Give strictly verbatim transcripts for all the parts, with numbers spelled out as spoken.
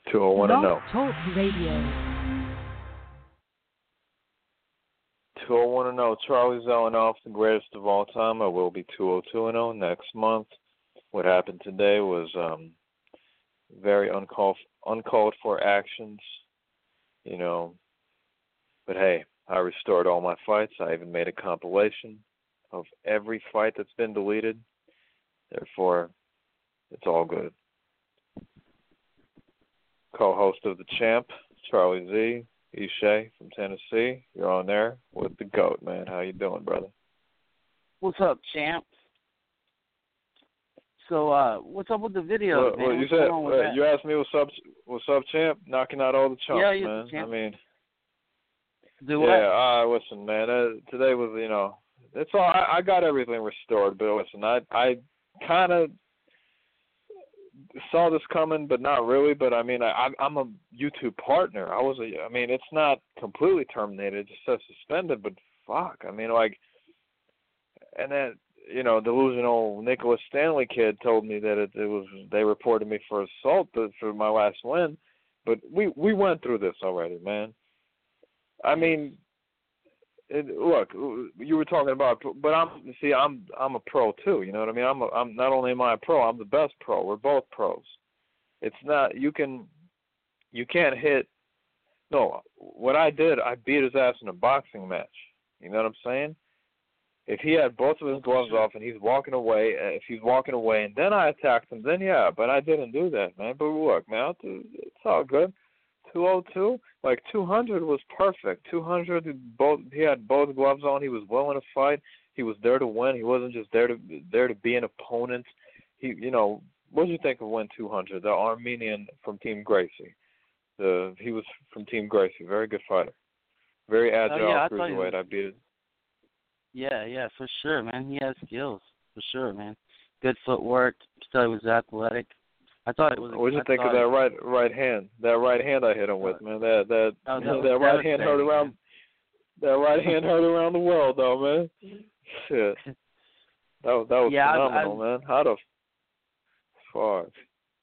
two oh one and oh. Talk Radio. two oh one and oh. Charlie Zelenoff, the greatest of all time. I will be two oh two and oh next month. What happened today was um, very uncalled uncalled for actions, you know. But hey, I restored all my fights. I even made a compilation of every fight that's been deleted. Therefore, it's all good. Co-host of the Champ, Charlie Z, Ishay from Tennessee. You're on there with the GOAT, man. How you doing, brother? What's up, Champ? So, uh, what's up with the video, well, man? Well, you what's said uh, you asked me what's up, what's up, Champ? Knocking out all the chumps, yeah, man. Champ. I mean, Do what? yeah. Uh, listen, man. Uh, today was, you know, it's all. I, I got everything restored, but listen, I, I kind of saw this coming, but not really. But I mean, I, I'm a YouTube partner. I was a. I mean, it's not completely terminated; it just says suspended. But fuck, I mean, like, and then you know, delusional Nicholas Stanley kid told me that it, it was they reported me for assault for my last win. But we we went through this already, man. I mean, it, look, you were talking about, but I'm see, I'm I'm a pro too. You know what I mean? I'm a, I'm not only am I a pro, I'm the best pro. We're both pros. It's not you can you can't hit. No, what I did, I beat his ass in a boxing match. You know what I'm saying? If he had both of his gloves off and he's walking away, if he's walking away, and then I attacked him, then yeah. But I didn't do that, man. But look, man, it's all good. two oh two, like two hundred was perfect. two hundred, both he had both gloves on. He was willing to fight. He was there to win. He wasn't just there to there to be an opponent. He, you know, what did you think of Win two hundred? The Armenian from Team Gracie. The he was from Team Gracie. Very good fighter. Very agile oh, yeah, cruiserweight. I beat it. Yeah, yeah, for sure, man. He has skills, for sure, man. Good footwork. Still, he was athletic. I thought it was. What did you I think of that right right hand? That right hand I hit him with, man. That that oh, that, that, was, that right that hand hurt around. Man. That right hand hurt around the world, though, man. Shit. That was that was yeah, phenomenal, I, I, man. How the fuck?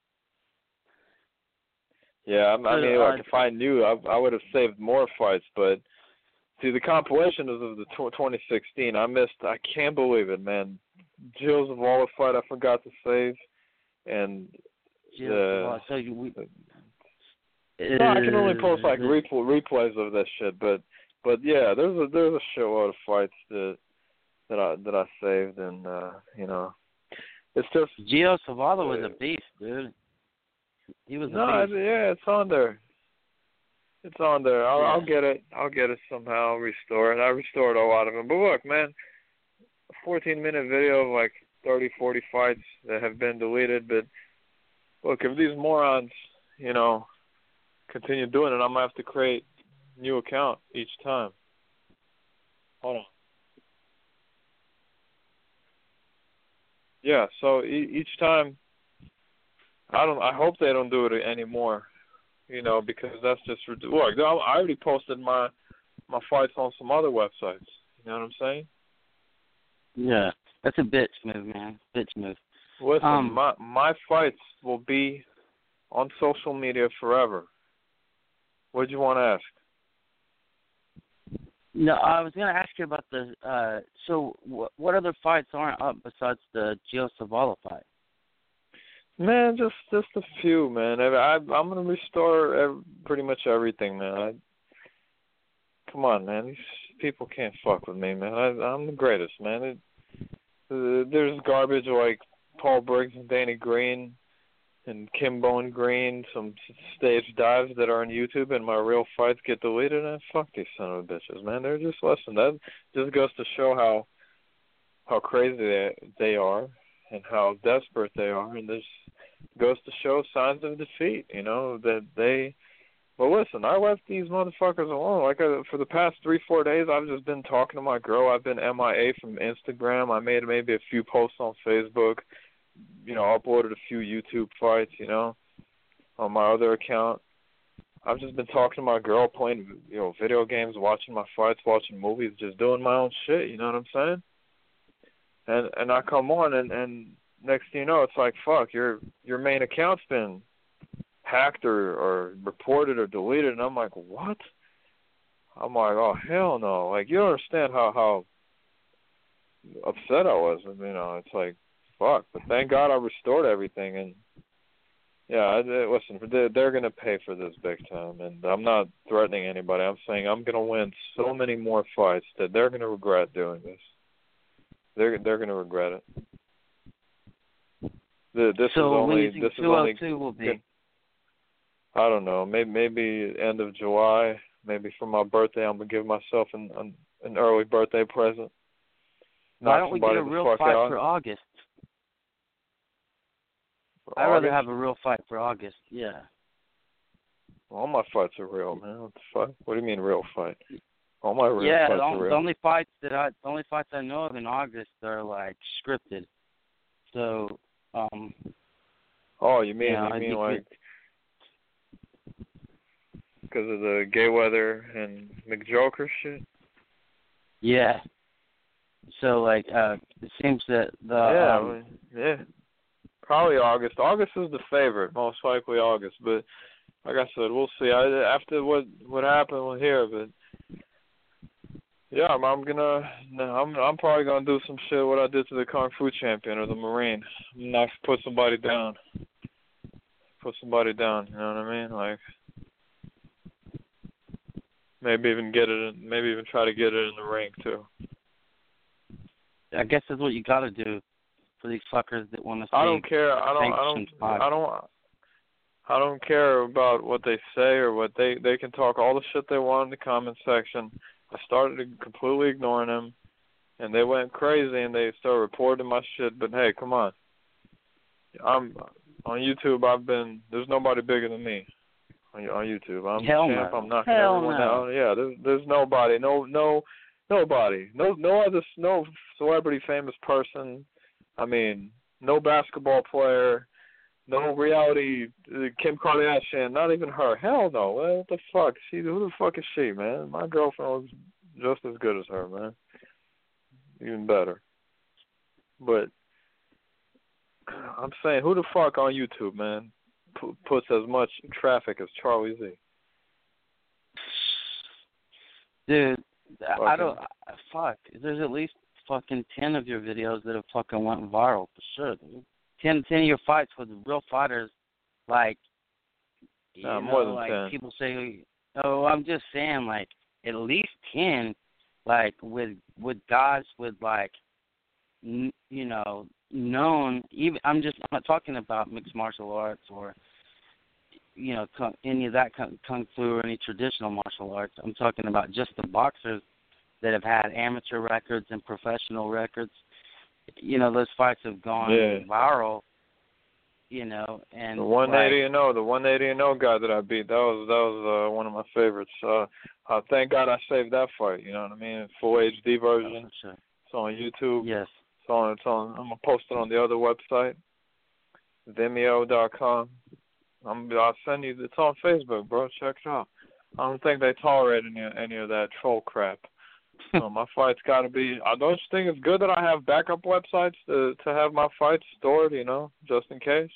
Yeah, I, I mean, uh, look, if I knew, I, I would have saved more fights. But see, the compilation is of the twenty sixteen. I missed. I can't believe it, man. Jills of Waller fight I forgot to save, and. Yeah, Uh, I'll tell you, we, no, I can only post like repl- replays of that shit, but but yeah, there's a there's a shitload of fights that that I that I saved, and uh, you know, it's just Gio Zavala uh, was a beast, dude. He was a no, beast. yeah, it's on there. It's on there. I'll, yeah. I'll get it. I'll get it somehow. Restore it. I restored a lot of them. But look, man, a fourteen minute video of like thirty, forty fights that have been deleted, but. Look, if these morons, you know, continue doing it, I'm going to have to create a new account each time. Hold on. Yeah, so e- each time, I don't. I hope they don't do it anymore, you know, because that's just ridiculous. Look, I already posted my, my fights on some other websites. You know what I'm saying? Yeah, that's a bitch move, man. Bitch move. Listen, um, my my fights will be on social media forever. What did you want to ask? No, I was going to ask you about the. Uh, so, wh- what other fights aren't up besides the Gio Zavala fight? Man, just just a few, man. I, I I'm gonna restore every, pretty much everything, man. I, come on, man. These people can't fuck with me, man. I, I'm the greatest, man. It, uh, there's garbage like Paul Briggs and Danny Green and Kimbone Green, some stage dives that are on YouTube, and my real fights get deleted. And fuck these son of bitches, man. They're just listen. That just goes to show how how crazy they they are and how desperate they are, and this goes to show signs of defeat. You know that they. Well, listen, I left these motherfuckers alone. Like I, for the past three, four days, I've just been talking to my girl. I've been M I A from Instagram. I made maybe a few posts on Facebook. You know, uploaded a few YouTube fights. You know, on my other account. I've just been talking to my girl, playing you know video games, watching my fights, watching movies, just doing my own shit. You know what I'm saying? And and I come on, and, and next thing you know, it's like fuck, your your main account's been hacked or, or reported or deleted, and I'm like, what? I'm like, oh hell no! Like, you don't understand how how upset I was. You know, it's like, fuck. But thank God I restored everything, and yeah, I, listen, they're, they're gonna pay for this big time, and I'm not threatening anybody. I'm saying I'm gonna win so many more fights that they're gonna regret doing this. They're they're gonna regret it. The, this so is only when you think this is two oh only. two will be? I don't know. Maybe maybe end of July. Maybe for my birthday, I'm gonna give myself an an, an early birthday present. Why don't we get a real fight out. for August? For I'd August? rather have a real fight for August. Yeah. All my fights are real, man. What the fuck? What do you mean real fight? All my real yeah, fights the, are real. the only fights that I the only fights I know of in August are like scripted. So, um. Oh, you mean you, know, you mean you like because of the gay weather and McJoker shit? Yeah. So like, uh, it seems that the yeah, um, yeah, probably August. August is the favorite, most likely August. But like I said, we'll see. I, after what what happened, we'll hear. But yeah, I'm, I'm gonna. I'm I'm probably gonna do some shit what I did to the Kung Fu champion or the Marine. I'm not put somebody down. Put somebody down. You know what I mean? Like. Maybe even get it. In, maybe even try to get it in the ring too. I guess that's what you got to do for these fuckers that want to. I don't care. I don't. I don't. I don't. I don't care about what they say or what they. They can talk all the shit they want in the comment section. I started completely ignoring them, and they went crazy and they started reporting my shit. But hey, come on. I'm on YouTube. I've been. There's nobody bigger than me. On YouTube, I'm Hell champ. no. I'm knocking Hell everyone no. out. Yeah, there's there's nobody, no no nobody, no no other no celebrity, famous person. I mean, no basketball player, no reality uh, Kim Kardashian, not even her. Hell no. Well, what the fuck? She who the fuck is she, man? My girlfriend was just as good as her, man. Even better. But I'm saying, who the fuck on YouTube, man? Puts as much traffic as Charlie Z. Dude, fucking. I don't. Fuck. There's at least fucking ten of your videos that have fucking went viral for sure. Dude. Ten, ten of your fights with real fighters, like. You Nah, know, more than like ten. people say, oh, I'm just saying, like at least ten, like with with guys with like, n- you know, known. Even I'm just I'm not talking about mixed martial arts or. You know, kung, any of that kung, kung fu or any traditional martial arts. I'm talking about just the boxers that have had amateur records and professional records. You know, those fights have gone yeah. viral. You know, and the one eighty like, and oh, the one eighty and oh guy that I beat, that was that was uh, one of my favorites. Uh, uh, thank God I saved that fight. You know what I mean? Full H D version. Oh, sure. It's on YouTube. Yes. It's on. It's on. I'm gonna post it on the other website, Vimeo dot com. I'm, I'll send you. It's on Facebook, bro. Check it out. I don't think they tolerate any any of that troll crap. So my fights got to be. I don't think it's good that I have backup websites to to have my fights stored. You know, just in case.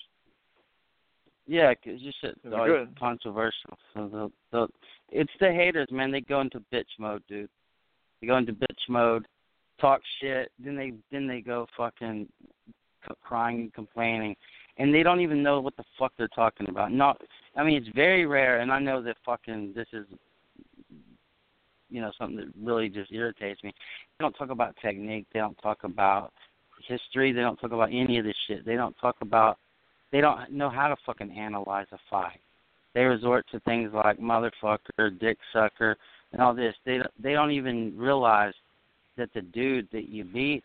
Yeah, cause you said It's oh, good. it's controversial. So they'll, they'll, it's the haters, man. They go into bitch mode, dude. They go into bitch mode, talk shit, then they then they go fucking crying and complaining. And they don't even know what the fuck they're talking about. No, I mean, it's very rare, and I know that fucking this is, you know, something that really just irritates me. They don't talk about technique. They don't talk about history. They don't talk about any of this shit. They don't talk about, they don't know how to fucking analyze a fight. They resort to things like motherfucker, dick sucker, and all this. They they don't even realize that the dude that you beat,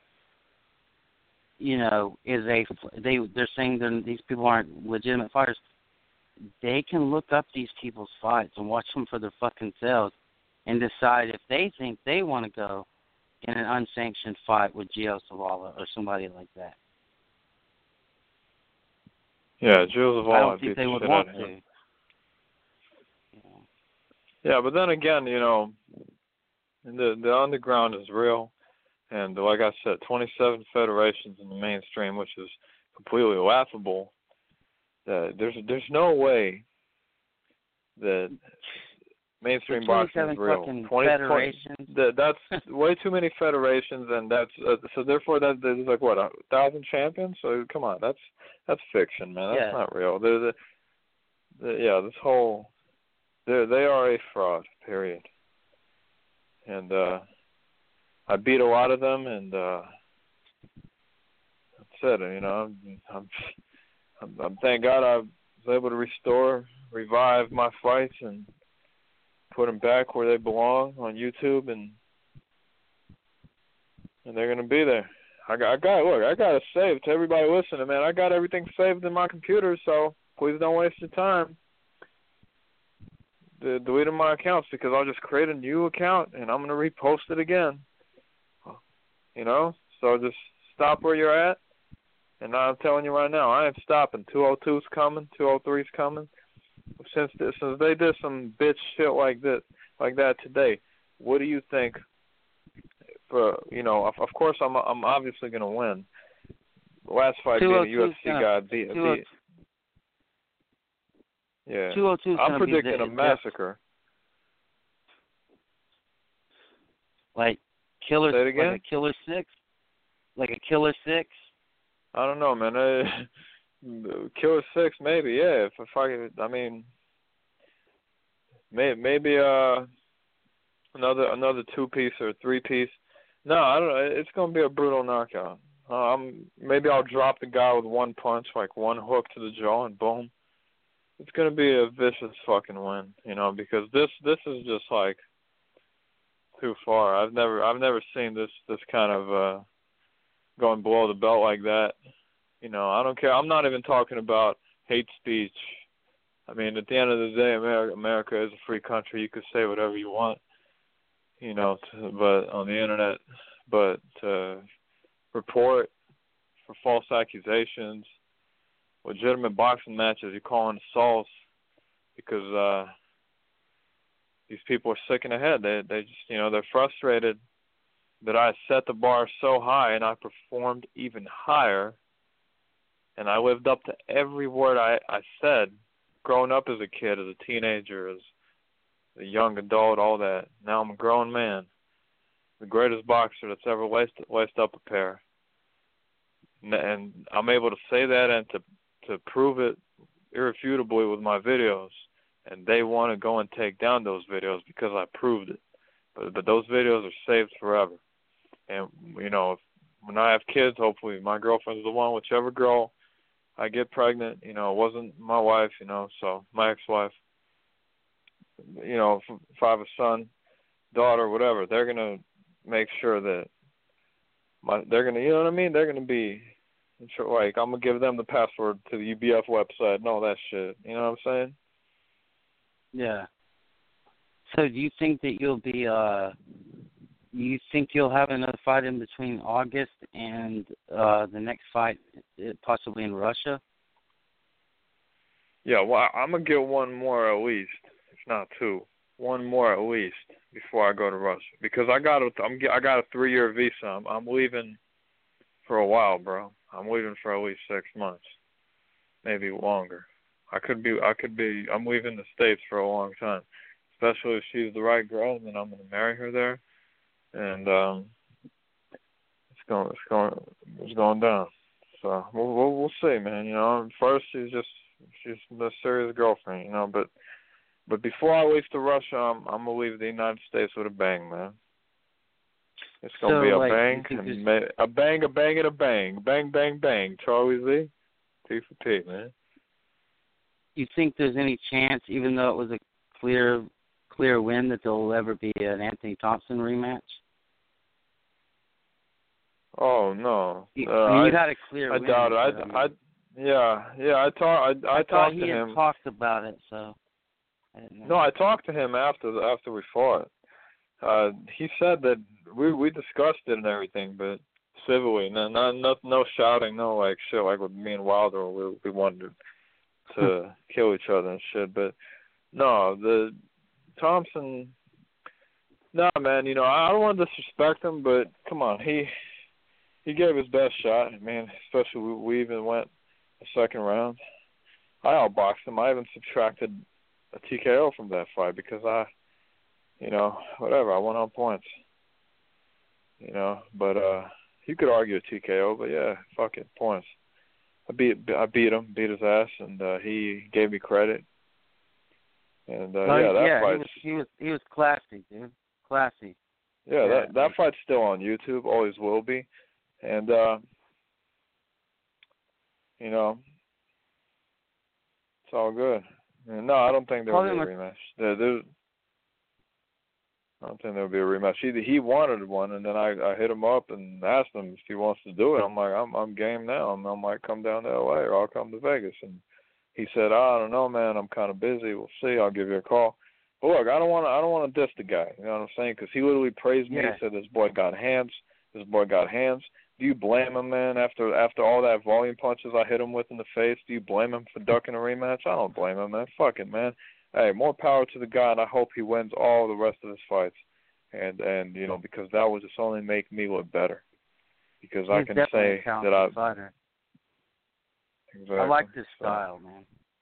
you know, is a they they're saying that these people aren't legitimate fighters. They can look up these people's fights and watch them for their fucking selves and decide if they think they want to go in an unsanctioned fight with Gio Zavala or somebody like that. Yeah, Gio Zavala. I don't think they would want to. Yeah. yeah, but then again, you know, the the underground is real. And like I said, twenty-seven federations in the mainstream, which is completely laughable. Uh, there's there's no way that mainstream the boxing is real. fucking twenty, federations. twenty, that, that's way too many federations, and that's uh, so therefore that there's like what a thousand champions. So come on, that's that's fiction, man. That's yeah. not real. They're the, the yeah, this whole they they are a fraud. Period. And uh, I beat a lot of them, and uh, that's it. You know, I'm, I'm, I'm, I'm thank God I was able to restore, revive my fights, and put them back where they belong on YouTube, and and they're gonna be there. I got, I got, look, I got it saved. To everybody listening, man, I got everything saved in my computer, so please don't waste your time de- deleting my accounts, because I'll just create a new account and I'm gonna repost it again. You know, so just stop where you're at. And I'm telling you right now, I ain't stopping. two oh two's coming, two oh three's coming. Since this, since they did some bitch shit like this, like that today, what do you think? For you know, of, of course, I'm I'm obviously gonna win. The last fight being a U F C guy beat. beat yeah, I'm predicting a massacre. Like killer, Say it again? like a killer six, like a killer six. I don't know, man. Uh, killer six, maybe. Yeah, if, if I, I mean, maybe, maybe uh, another another two piece or three piece. No, I don't know. It's gonna be a brutal knockout. Um, maybe I'll drop the guy with one punch, like one hook to the jaw, and boom. It's gonna be a vicious fucking win, you know, because this this is just like too far. I've never I've never seen this this kind of uh, going below the belt like that. You know, I don't care. I'm not even talking about hate speech. I mean, at the end of the day, America, America is a free country. You can say whatever you want, you know, to, but on the internet, but to report for false accusations, legitimate boxing matches, you're calling assaults because uh, these people are sick in the head. They they just, you know, they're frustrated that I set the bar so high and I performed even higher, and I lived up to every word I, I said growing up as a kid, as a teenager, as a young adult, all that. Now I'm a grown man, the greatest boxer that's ever laced, laced up a pair. And, and I'm able to say that and to to prove it irrefutably with my videos. And they want to go and take down those videos because I proved it. But, but those videos are saved forever. And, you know, if, when I have kids, hopefully my girlfriend's the one, whichever girl I get pregnant, you know, it wasn't my wife, you know, so my ex-wife, you know, if, if I have a son, daughter, whatever, they're going to make sure that my, they're going to, you know what I mean? They're going to be, like, I'm going to give them the password to the U B F website and all that shit. You know what I'm saying? Yeah. So do you think that you'll be, uh, you think you'll have another fight in between August and uh, the next fight, possibly in Russia? Yeah, well, I'm going to get one more at least, if not two. One more at least before I go to Russia. Because I got a, I'm, I got a three-year visa. I'm, I'm leaving for a while, bro. I'm leaving for at least six months, maybe longer. I could be, I could be, I'm leaving the States for a long time, especially if she's the right girl, and then I'm going to marry her there. And um, it's going, it's going, it's going down. So we'll, we'll, we'll see, man. You know, first she's just, she's a serious girlfriend, you know. But, but before I leave to Russia, I'm, I'm gonna leave the United States with a bang, man. It's gonna so, be a like, bang, and ma- a bang, a bang, and a bang, bang, bang, bang. Charlie Z, T for T, man. You think there's any chance, even though it was a clear, clear win, that there will ever be an Anthony Thompson rematch? Oh no! You, uh, you I, had a clear I win. doubt it. I, I, mean, I, yeah, yeah. I talked. I, I, I talked he to had him. talked about it, so I didn't know. No, I talked to him after the, after we fought. Uh, he said that we we discussed it and everything, but civilly, no, no, no, no shouting, no like shit like with me and Wilder. We we wanted to kill each other and shit, but no, the Thompson. No, man, you know I don't want to disrespect him, but come on, he he gave his best shot, man. Especially we, we even went a second round. I outboxed him. I even subtracted a T K O from that fight because I, you know, whatever. I won on points. You know, but uh, you could argue a T K O, but yeah, fuck it, points. I beat I beat him, beat his ass, and uh, he gave me credit. And uh, well, yeah, that yeah, fight. He was, he was he was classy, dude. Classy. Yeah, yeah, that that fight's still on YouTube, always will be, and uh, you know, it's all good. And no, I don't think there'll be a rematch. There, there, I don't think there'll be a rematch. He he wanted one, and then I I hit him up and asked him if he wants to do it. I'm like, I'm I'm game now. I'm, I might come down to L A or I'll come to Vegas. And he said, oh, I don't know, man. I'm kind of busy. We'll see. I'll give you a call. But look, I don't want to I don't want to diss the guy. You know what I'm saying? Because he literally praised me. Yeah. He said this boy got hands. This boy got hands. Do you blame him, man? After after all that volume punches I hit him with in the face, do you blame him for ducking a rematch? I don't blame him, man. Fuck it, man. Hey, more power to the guy, and I hope he wins all the rest of his fights. And, and you know, because that will just only make me look better. Because He's I can say that I... Fighter. Exactly. I like this so, style, man.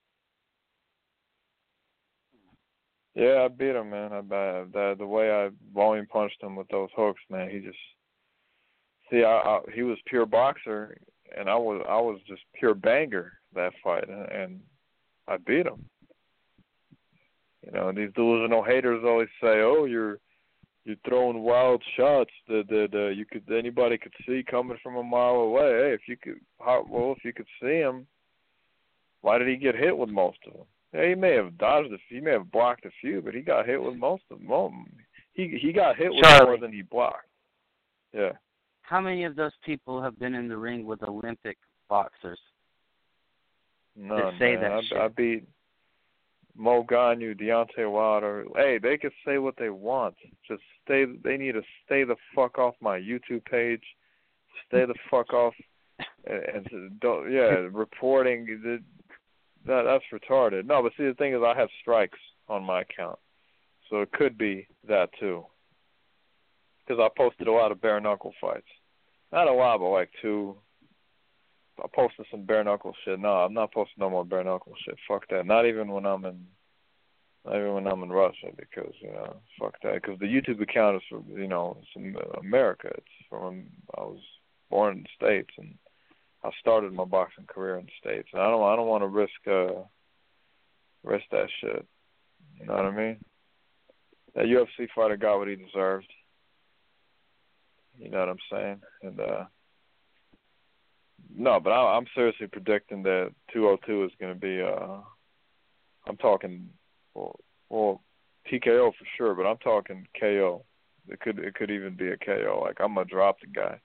Yeah, I beat him, man. I, I, the, the way I volume punched him with those hooks, man, he just... See, I, I, he was pure boxer, and I was I was just pure banger that fight, and, and I beat him. You know, these delusional haters always say, "Oh, you're you're throwing wild shots that that uh, you could anybody could see coming from a mile away." Hey, if you could, how, well, if you could see him, why did he get hit with most of them? Yeah, he may have dodged a few, he may have blocked a few, but he got hit with most of them. He he got hit with Charlie. more than he blocked. Yeah. How many of those people have been in the ring with Olympic boxers? None, say man. that I, shit. I beat Mo Ganu, Deontay Wilder. Hey, they can say what they want. Just stay. They need to stay the fuck off my YouTube page. Stay the fuck off. And, and don't. Yeah, reporting. That that's retarded. No, but see, the thing is, I have strikes on my account, so it could be that too. Because I posted a lot of bare knuckle fights. Not a lot, but like two. I posted some bare knuckle shit. No, I'm not posting no more bare knuckle shit. Fuck that. Not even when I'm in, not even when I'm in Russia, because you know, fuck that. Because the YouTube account is from, you know, it's from America. It's from, I was born in the States, and I started my boxing career in the States. And I don't, I don't want to risk, uh, risk that shit. You know what I mean? That U F C fighter got what he deserved. You know what I'm saying? And uh, no, but I, I'm seriously predicting that two oh two is going to be. Uh, I'm talking, well, well, T K O for sure, but I'm talking K O. It could it could even be a K O. Like I'm gonna drop the guy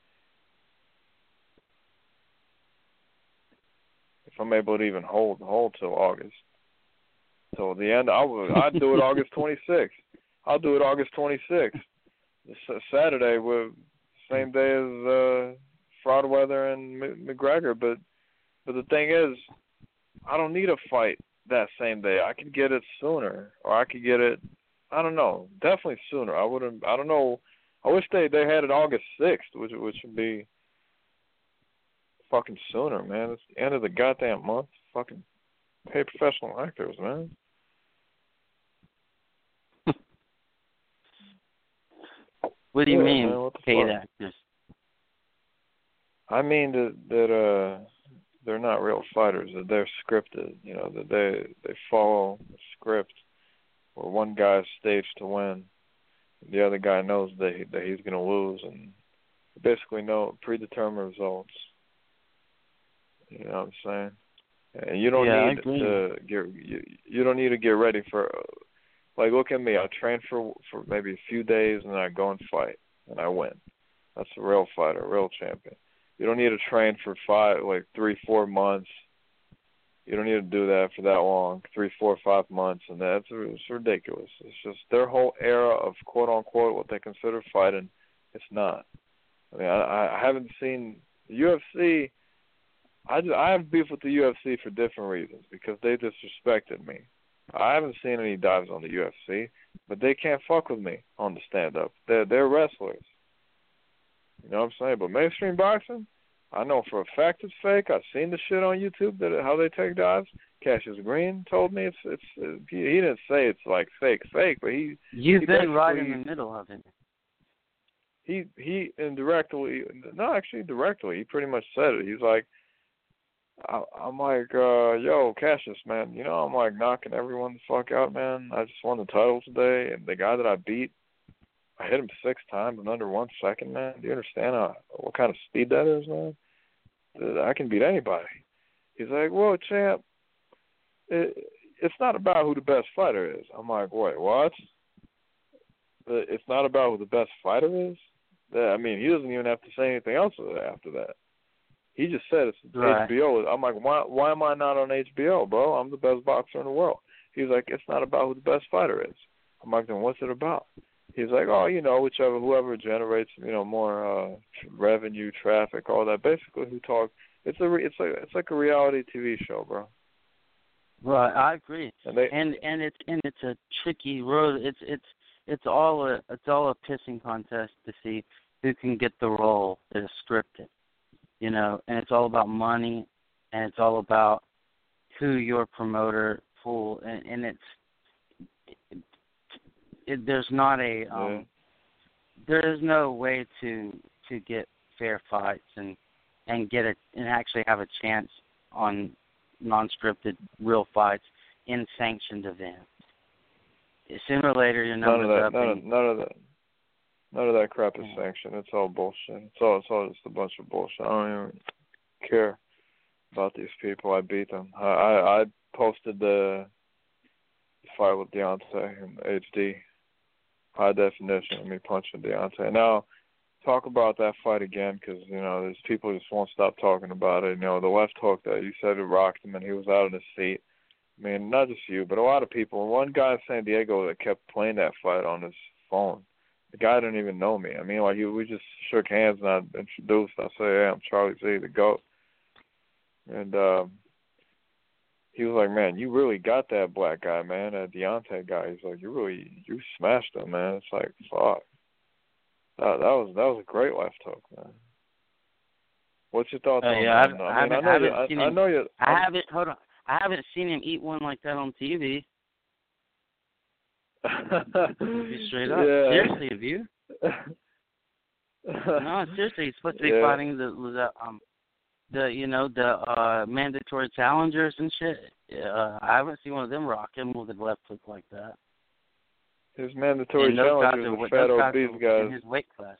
if I'm able to even hold hold till August, till the end. I would I'd do it August twenty-sixth. I'll do it August twenty-sixth. It's Saturday with. Same day as uh, Fraudweather and McGregor, but but the thing is, I don't need a fight that same day. I could get it sooner, or I could get it. I don't know, definitely sooner. I wouldn't. I don't know. I wish they, they had it August sixth, which which would be fucking sooner, man. It's the end of the goddamn month. Fucking pay professional actors, man. What do you yeah, mean, man, paid fuck? actors? I mean that that uh they're not real fighters. That they're scripted. You know that they they follow a script where one guy's staged to win, the other guy knows that he, that he's going to lose, and basically no predetermined results. You know what I'm saying? And you don't yeah, need to get you, you don't need to get ready for. Like, look at me. I train for for maybe a few days, and then I go and fight, and I win. That's a real fighter, a real champion. You don't need to train for five, like three, four months. You don't need to do that for that long, three, four, five months, and that's it's ridiculous. It's just their whole era of quote unquote what they consider fighting. It's not. I mean, I, I haven't seen the U F C. I just, I have beef with the U F C for different reasons because they disrespected me. I haven't seen any dives on the U F C, but they can't fuck with me on the stand-up. They're, they're wrestlers. You know what I'm saying? But mainstream boxing, I know for a fact it's fake. I've seen the shit on YouTube that how they take dives. Cassius Green told me it's it's. It, he, he didn't say it's like fake, fake, but he. You've he been right in the middle of it. He he indirectly, no, actually directly. He pretty much said it. He's like, I, I'm like, uh, yo, Cassius, man. You know, I'm like knocking everyone the fuck out, man. I just won the title today, and the guy that I beat, I hit him six times in under one second, man. Do you understand how, what kind of speed that is, man? I can beat anybody. He's like, well, champ, it, it's not about who the best fighter is. I'm like, wait, what? It's not about who the best fighter is? I mean, he doesn't even have to say anything else after that. He just said it's right. H B O. I'm like, why, why am I not on H B O, bro? I'm the best boxer in the world. He's like, it's not about who the best fighter is. I'm like, then what's it about? He's like, oh, you know, whichever, whoever generates, you know, more uh, revenue, traffic, all that. Basically, who talk. It's a, it's like, it's like a reality T V show, bro. Right, I agree. And they, and and it's and it's a tricky road. It's it's it's all a it's all a pissing contest to see who can get the role that is scripted, you know. And it's all about money, and it's all about who your promoter pull, and, and it's it, it, there's not a um, yeah. there is no way to to get fair fights and and get it and actually have a chance on non-scripted real fights in sanctioned events. Sooner or later, your numbers none of that, up. none, and, of, none of that, none of that crap is yeah. sanctioned. It's all bullshit. It's all, it's all just a bunch of bullshit. I don't even care about these people. I beat them. I, I, I posted the fight with Deontay in H D, high definition of me punching Deontay. Now, talk about that fight again, because, you know, there's people who just won't stop talking about it. You know, the left hook that you said it rocked him and he was out of his seat. I mean, not just you, but a lot of people. One guy in San Diego that kept playing that fight on his phone. The guy didn't even know me. I mean, like, he, we just shook hands and I introduced. I said, hey, I'm Charlie Z, the GOAT. And um, he was like, man, you really got that black guy, man, that Deontay guy. He's like, you really, you smashed him, man. It's like, fuck. That, that was that was a great left hook, man. What's your thoughts uh, on yeah, that? I've, I mean, I haven't, I know I haven't you. seen I, him. I know you. I I'm, haven't. Hold on. I haven't seen him eat one like that on T V. Be straight up. Yeah. Seriously, have you? No, seriously, he's supposed to be yeah. fighting the, the um the you know the uh mandatory challengers and shit. Uh, I haven't seen one of them rock him with a left hook like that. His mandatory and those challengers guys are are, fat, those guys obese are guys. in his weight class.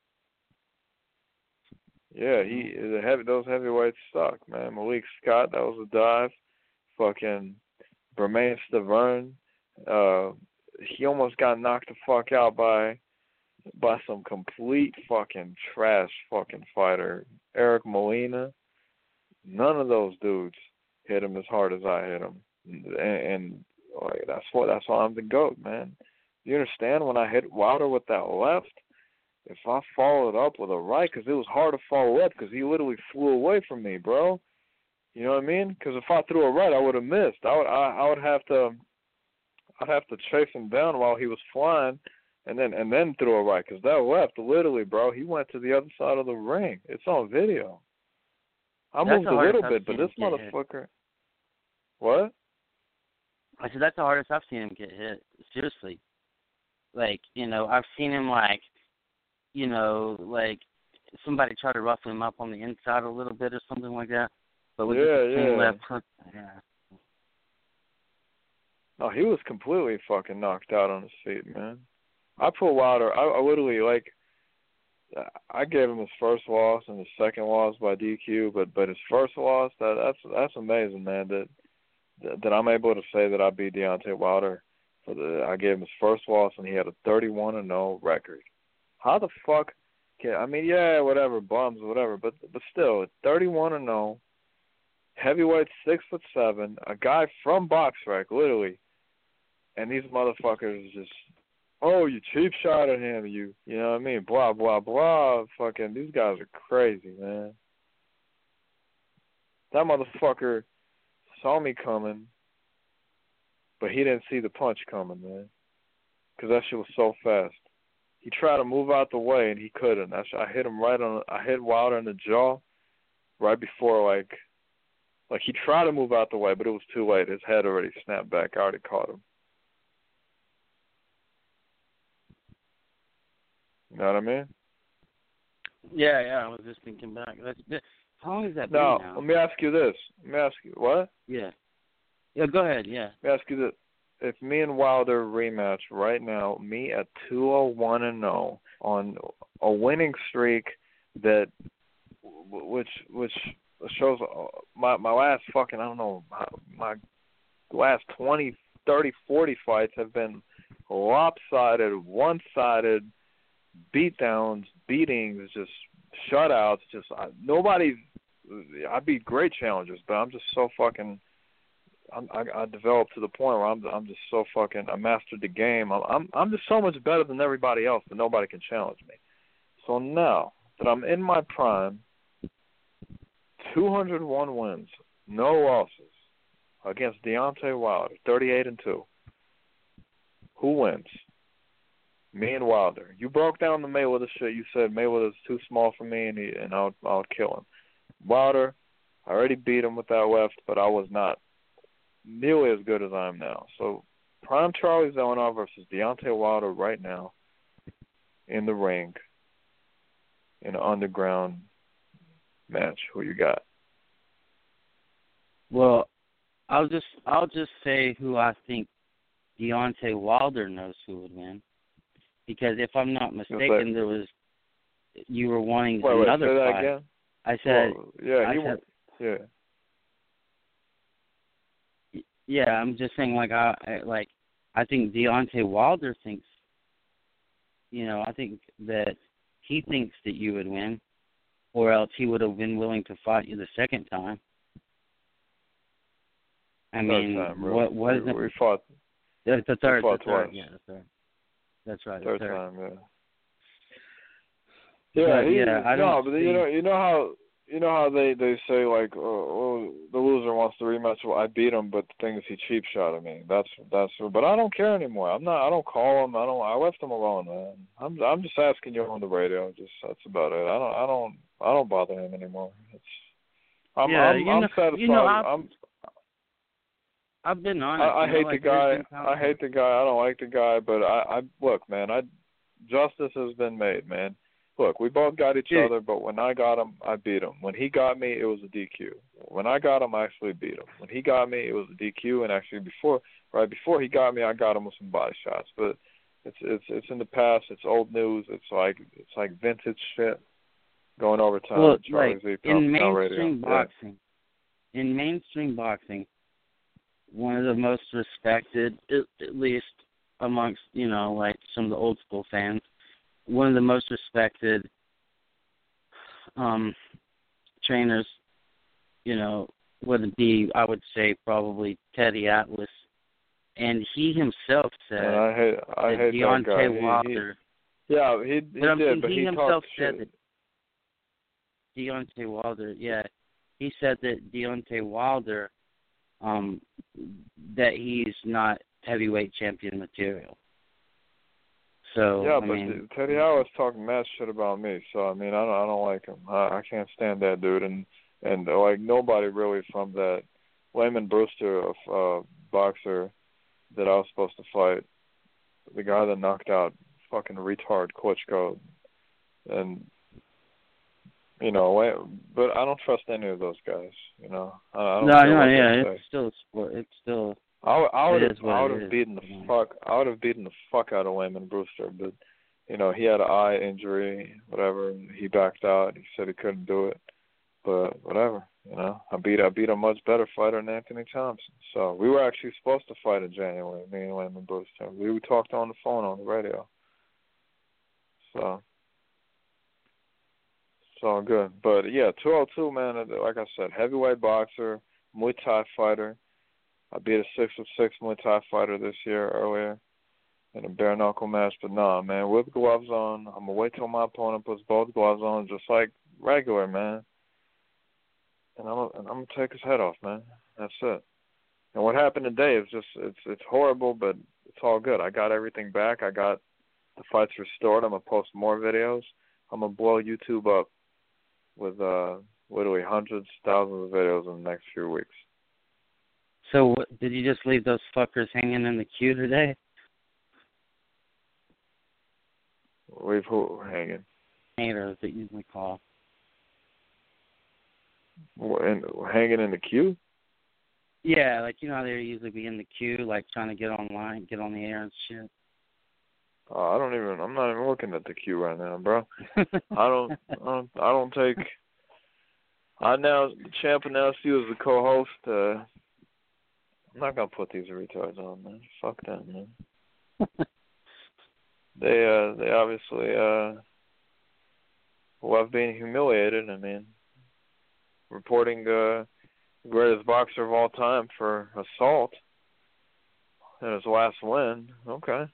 Yeah, he the heavy those heavyweights suck, man. Malik Scott, that was a dive. Fucking Bermain Stavern, uh, he almost got knocked the fuck out by by some complete fucking trash fucking fighter. Eric Molina. None of those dudes hit him as hard as I hit him, and, and like, that's what that's why I'm the GOAT, man. You understand? When I hit Wilder with that left, if I followed up with a right, because it was hard to follow up because he literally flew away from me, bro. You know what I mean? Because if I threw a right, I would have missed. I would, I, I would have to, I'd have to chase him down while he was flying, and then and then throw a right. Because that left, literally, bro, he went to the other side of the ring. It's on video. I That's moved a little bit, but this motherfucker. Hit. What? I said that's the hardest I've seen him get hit. Seriously. Like, you know, I've seen him, like, you know, like somebody try to ruffle him up on the inside a little bit or something like that. But with yeah, the yeah. left hook, yeah. No, he was completely fucking knocked out on his feet, man. I put Wilder, I, I literally, like, I gave him his first loss and his second loss by D Q, but but his first loss, that that's that's amazing, man, that that I'm able to say that I beat Deontay Wilder. For the, I gave him his first loss, and he had a thirty-one and oh record. How the fuck can, I mean, yeah, whatever, bums, whatever, but but still, thirty-one and oh, heavyweight, six foot seven, a guy from BoxRec, literally, and these motherfuckers just, oh, you cheap shot at him, you, you know what I mean, blah, blah, blah, fucking, these guys are crazy, man. That motherfucker saw me coming, but he didn't see the punch coming, man, because that shit was so fast. He tried to move out the way, and he couldn't. I, I hit him right on, I hit Wilder in the jaw, right before like like he tried to move out the way, but it was too late. His head already snapped back. I already caught him. You know what I mean? Yeah, yeah. I was just thinking back. That's, that, how long has that now, been now? Let me ask you this. Let me ask you what? Yeah. Yeah. Go ahead. Yeah. Let me ask you this. If me and Wilder rematch right now, me at two oh one and oh on a winning streak that, which which shows my my last fucking I don't know my last twenty, thirty, forty fights have been lopsided, one-sided, beatdowns, beatings, just shutouts. Just I, nobody. I beat great challengers, but I'm just so fucking. I'm, I, I developed to the point where I'm I'm just so fucking I mastered the game. I'm I'm I'm just so much better than everybody else that nobody can challenge me. So now that I'm in my prime, two hundred one wins, no losses against Deontay Wilder, thirty-eight and two. Who wins? Me and Wilder. You broke down the Mayweather shit. You said Mayweather's too small for me and he, and I'll I'll kill him. Wilder, I already beat him with that left, but I was not nearly as good as I am now. So, prime Charlie Zelenoff versus Deontay Wilder right now in the ring in an underground match. Who you got? Well, I'll just I'll just say who I think Deontay Wilder knows who would win, because if I'm not mistaken, there was you were wanting wait, wait, another say that fight. Again? I said, well, yeah, I he said, yeah. Yeah, I'm just saying, like, I like, I think Deontay Wilder thinks, you know, I think that he thinks that you would win, or else he would have been willing to fight you the second time. I third mean, time, really. what what is we, it? We fought. The, the third, we fought the third, twice. yeah, the third. That's right, Third, the third. time, yeah. Yeah, but, he, yeah, I don't no, but see... you know, you know how. You know how they, they say, like, oh, oh, the loser wants to rematch. Well, I beat him, but the thing is he cheap shot at me. That's, that's, but I don't care anymore. I'm not, I don't call him. I don't, I left him alone, man. I'm, I'm just asking you on the radio. Just, that's about it. I don't, I don't, I don't bother him anymore. It's, I'm, yeah, I'm, you I'm know, satisfied. You know, I've, I'm, I've been honest. I, I you hate know, like, the guy. I hate the guy. I don't like the guy, but I, I look, man, I, justice has been made, man. Look, we both got each Dude. other, but when I got him, I beat him. When he got me, it was a D Q. When I got him, I actually beat him. When he got me, it was a D Q, and actually before, right before he got me, I got him with some body shots. But it's it's it's in the past. It's old news. It's like it's like vintage shit going over time. Well, Charlie like, Z, in Pound mainstream Radio. boxing, yeah. in mainstream boxing, one of the most respected, at, at least amongst, you know, like some of the old school fans, one of the most respected um, trainers, you know, would be, I would say, probably Teddy Atlas. And he himself said and I hate, I that hate Deontay that guy. Wilder. He, he, yeah, he, he but did, but he, he himself talked said shit. that Deontay Wilder, yeah, he said that Deontay Wilder, um, that he's not heavyweight champion material. So, yeah, I but mean, Teddy Atlas talking mad shit about me. So I mean, I don't, I don't like him. I, I can't stand that dude. And and uh, like nobody really from that Layman Brewster, of uh, boxer that I was supposed to fight, the guy that knocked out fucking retard Klitschko, and you know, but I don't trust any of those guys. You know, I, I don't no, care no, what yeah, they say. it's still a sport. It's still. I, I would have, I would have beaten the fuck, I would have beaten the fuck out of Layman Brewster, but you know he had an eye injury, whatever. And he backed out. He said he couldn't do it, but whatever. You know, I beat, I beat a much better fighter than Anthony Thompson. So we were actually supposed to fight in January, me and Layman Brewster. We talked on the phone on the radio. So it's all good. But yeah, two oh two, man. Like I said, heavyweight boxer, Muay Thai fighter. I beat a six of six Muay Thai fighter this year earlier in a bare knuckle match, but nah, man, with gloves on, I'm gonna wait till my opponent puts both gloves on, just like regular, man. And I'm and I'm gonna take his head off, man. That's it. And what happened today is just it's it's horrible, but it's all good. I got everything back. I got the fights restored. I'm gonna post more videos. I'm gonna blow YouTube up with uh literally hundreds, thousands of videos in the next few weeks. So what, did you just leave those fuckers hanging in the queue today? Leave who hanging? Haters that you usually call. And hanging in the queue? Yeah, like you know how they usually be in the queue, like trying to get online, get on the air and shit. Oh, I don't even. I'm not even looking at the queue right now, bro. I don't. I don't. I don't take. I now Champ announced you as the co-host. Uh, I'm not gonna put these retards on, man. Fuck them, man. they uh they obviously uh love being humiliated. I mean, reporting uh, the greatest boxer of all time for assault in his last win. Okay.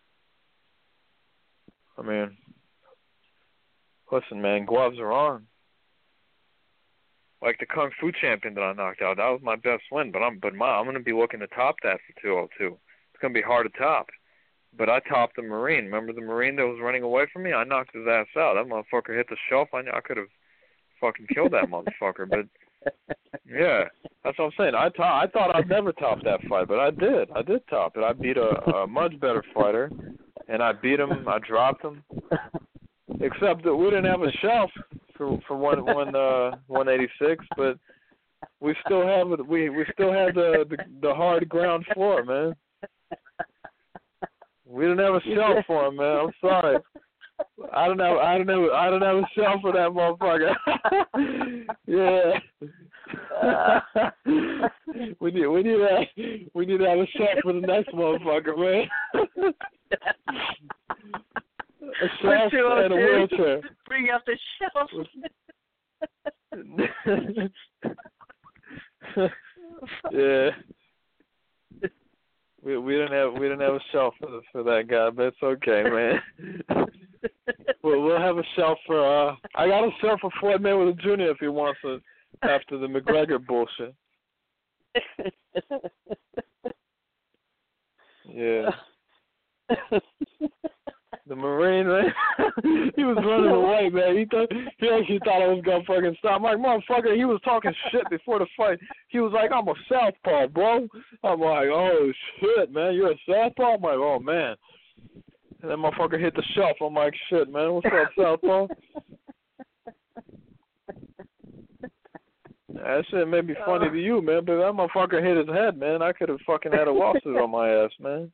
I mean, listen, man, gloves are on. Like the Kung Fu champion that I knocked out, that was my best win. But I'm, but my, I'm gonna be looking to top that for two oh two. It's gonna be hard to top. But I topped the Marine. Remember the Marine that was running away from me? I knocked his ass out. That motherfucker hit the shelf. I knew I could have fucking killed that motherfucker. But yeah, that's what I'm saying. I to- I thought I'd never top that fight, but I did. I did top it. I beat a, a much better fighter, and I beat him. I dropped him. Except that we didn't have a shelf for for one one uh one eighty six, but we still have it. We we still have the, the the hard ground floor, man. We didn't have a shelf for him, man. I'm sorry. I don't have I don't have I don't have a shelf for that motherfucker. Yeah. we need we need to we need to have a shelf for the next motherfucker, man. A shelf and a wheelchair. Bring out the shelf. Yeah. We we didn't have we didn't have a shelf for for that guy, but it's okay, man. We'll we'll have a shelf for uh. I got a shelf for Floyd Mayweather Junior if he wants it after the McGregor bullshit. Yeah. The Marine, man, he was running away, man. He thought he actually thought I was gonna fucking stop. I'm like, motherfucker, he was talking shit before the fight. He was like, I'm a southpaw, bro. I'm like, oh shit, man, you're a southpaw? I'm like, oh man. And that motherfucker hit the shelf. I'm like, shit, man, what's up, southpaw? That shit may be funny to you, man, but that motherfucker hit his head, man. I could have fucking had a lawsuit on my ass, man.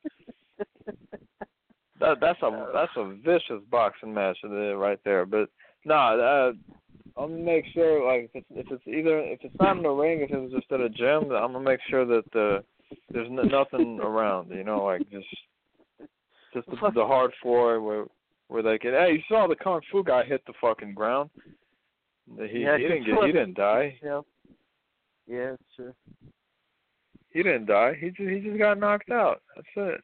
That that's a that's a vicious boxing match right there. But nah, uh, I'm gonna make sure like if it's if it's either if it's not in the ring, if it's just at a gym, I'm gonna make sure that the there's n- nothing around. You know, like just just the, the hard floor where where they can. Hey, you saw the Kung Fu guy hit the fucking ground. He yeah, he didn't get he didn't die. Yeah, yeah, sure. He didn't die. He just he just got knocked out. That's it.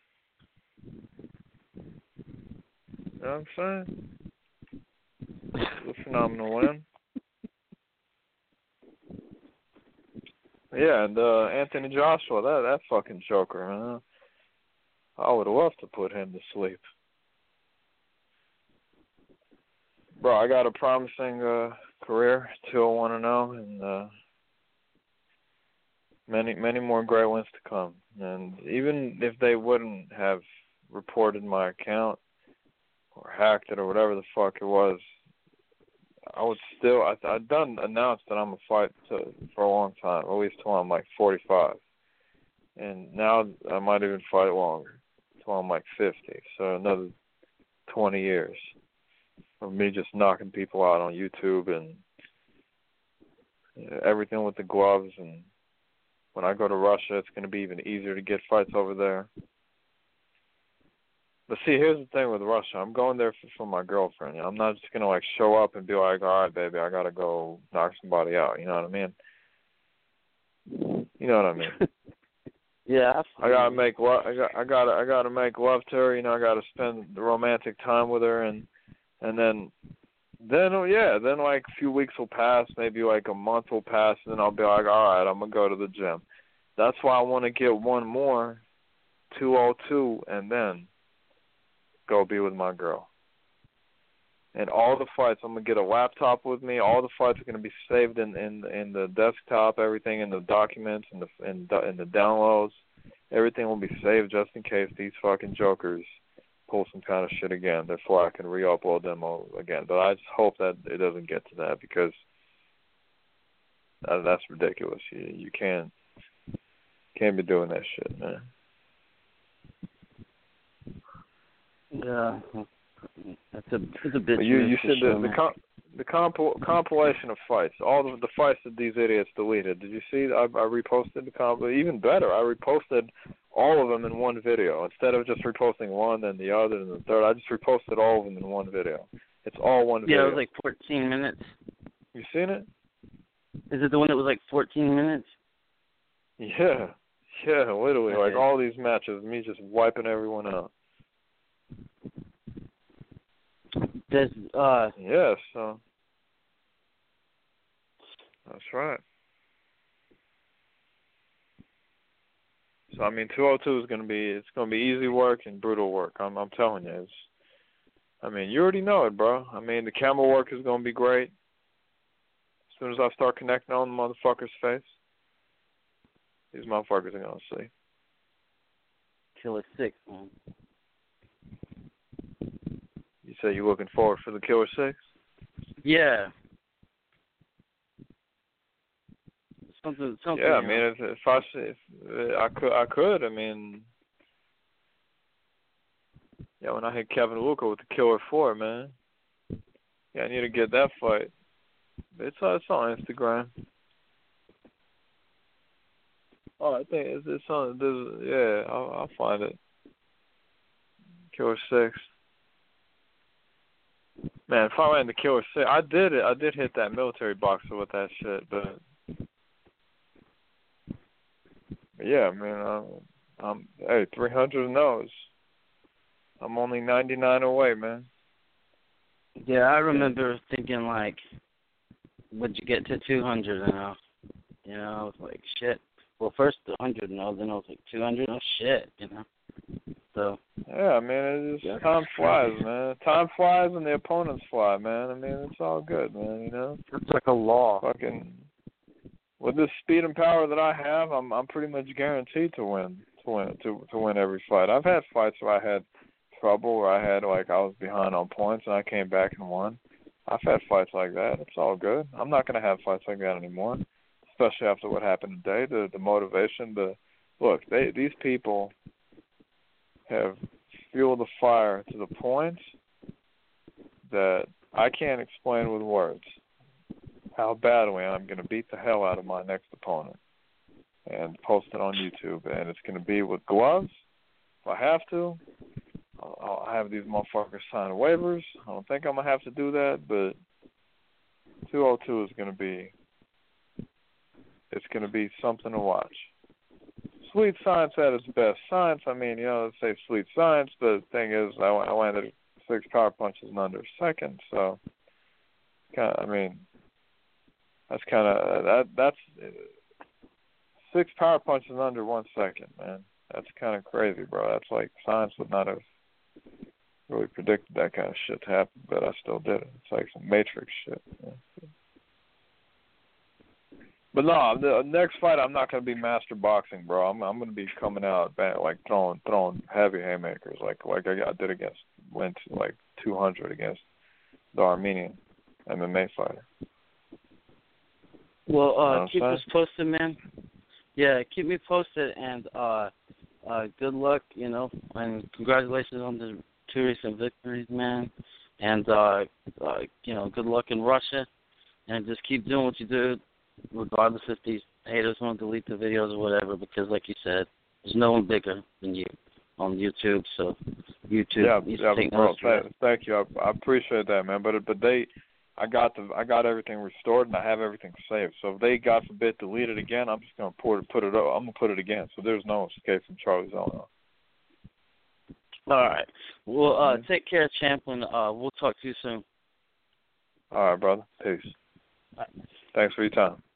You know what I'm saying? It's a phenomenal win. Yeah, and uh, Anthony Joshua, that that fucking joker, man. I would love to put him to sleep. Bro, I got a promising uh, career, two oh one and oh, and uh, many many more great wins to come. And even if they wouldn't have reported my account or hacked it or whatever the fuck it was, I would still, I, I'd done announced that I'm a fight to, for a long time, at least till I'm like forty-five. And now I might even fight longer, till I'm like fifty. So another twenty years of me just knocking people out on YouTube and you know, everything with the gloves. And when I go to Russia, it's going to be even easier to get fights over there. But see, here's the thing with Russia. I'm going there for, for my girlfriend. You know, I'm not just going to, like, show up and be like, all right, baby, I got to go knock somebody out. You know what I mean? You know what I mean? Yeah, absolutely. I got to make love. I got I got I got to make love to her. You know, I got to spend the romantic time with her, and and then then oh yeah, then like a few weeks will pass, maybe like a month will pass, and then I'll be like, all right, I'm going to go to the gym. That's why I want to get one more, two oh two, and then go be with my girl. and all the fights, I'm gonna get a laptop with me. All the fights are gonna be saved in in, in the desktop, everything in the documents and the in, in the downloads. Everything will be saved just in case these fucking jokers pull some kind of shit again. Therefore, I can re-upload them all again. But I just hope that it doesn't get to that because that, that's ridiculous. You you can't can't be doing that shit, man. Yeah, that's a that's a bit. But you you said sure, the the, comp, the compil, compilation of fights, all of the fights that these idiots deleted. Did you see? I, I reposted the comp. Even better, I reposted all of them in one video instead of just reposting one, then the other, and the third. I just reposted all of them in one video. It's all one video. Yeah, it was like fourteen minutes. You seen it? Is it the one that was like fourteen minutes? Yeah, yeah, literally, okay. like all these matches, me just wiping everyone out. Does uh yes, so that's right. So I mean, two oh two is gonna be it's gonna be easy work and brutal work. I'm I'm telling you. It's, I mean, you already know it, bro. I mean, the camera work is gonna be great. As soon as I start connecting on the motherfucker's face, these motherfuckers are gonna see. Killer Six, man. You say you're looking forward for the Killer Six? Yeah. Something, something. Yeah, I mean, if, if I if, if I could, I could. I mean, yeah, when I hit Kevin Luca with the Killer Four, man. Yeah, I need to get that fight. It's uh, it's on Instagram. Oh, I think it's, it's on. There's, yeah, I'll, I'll find it. Killer Six. Man, if I ran the Killer Six, I did it. I did hit that military boxer with that shit, but. Yeah, man. I'm, I'm hey, three hundred knows. I'm only ninety-nine away, man. Yeah, I remember thinking like, would you get to two hundred and I, you know, I was like, shit. Well, first one hundred and then I was like, two hundred, oh shit, you know. So. Yeah, I mean, it's just, time flies, man. Time flies and the opponents fly, man. I mean, it's all good, man. You know. It's like a law. Fucking. With this speed and power that I have, I'm I'm pretty much guaranteed to win, to win, to to win every fight. I've had fights where I had trouble, where I had like I was behind on points and I came back and won. I've had fights like that. It's all good. I'm not gonna have fights like that anymore, especially after what happened today. The the motivation, the look, they these people have fueled the fire to the point that I can't explain with words. How badly I'm going to beat the hell out of my next opponent and post it on YouTube. And it's going to be with gloves. If I have to, I'll, I'll have these motherfuckers sign waivers. I don't think I'm going to have to do that, but two oh two is going to be, it's going to be something to watch. Sweet Science at its best. Science, I mean, you know, let's say Sweet Science, but the thing is, I, I landed six power punches in under a second, so, kind of, I mean, That's kind of that. That's uh, six power punches in under one second, man. That's kind of crazy, bro. That's like science would not have really predicted that kind of shit to happen, but I still did it. It's like some Matrix shit. Man. But no, the next fight I'm not gonna be master boxing, bro. I'm I'm gonna be coming out like throwing throwing heavy haymakers, like like I did against went like two hundred against the Armenian M M A fighter. Well, uh, you know keep us posted, man. Yeah, keep me posted, and uh, uh, good luck, you know, and congratulations on the two recent victories, man. And, uh, uh, you know, good luck in Russia, and just keep doing what you do, regardless if these haters want to delete the videos or whatever, because, like you said, there's no one bigger than you on YouTube, so YouTube yeah, needs yeah, to take bro, notice. Thank, thank you. I, I appreciate that, man. But but they... I got the I got everything restored and I have everything saved. So if they, God forbid, delete it again, I'm just gonna put it put it up. I'm gonna put it again. So there's no escape from Charlie Zona. All right. Well, uh, mm-hmm. Take care, Champlin. Uh, we'll talk to you soon. All right, brother. Peace. All right. Thanks for your time.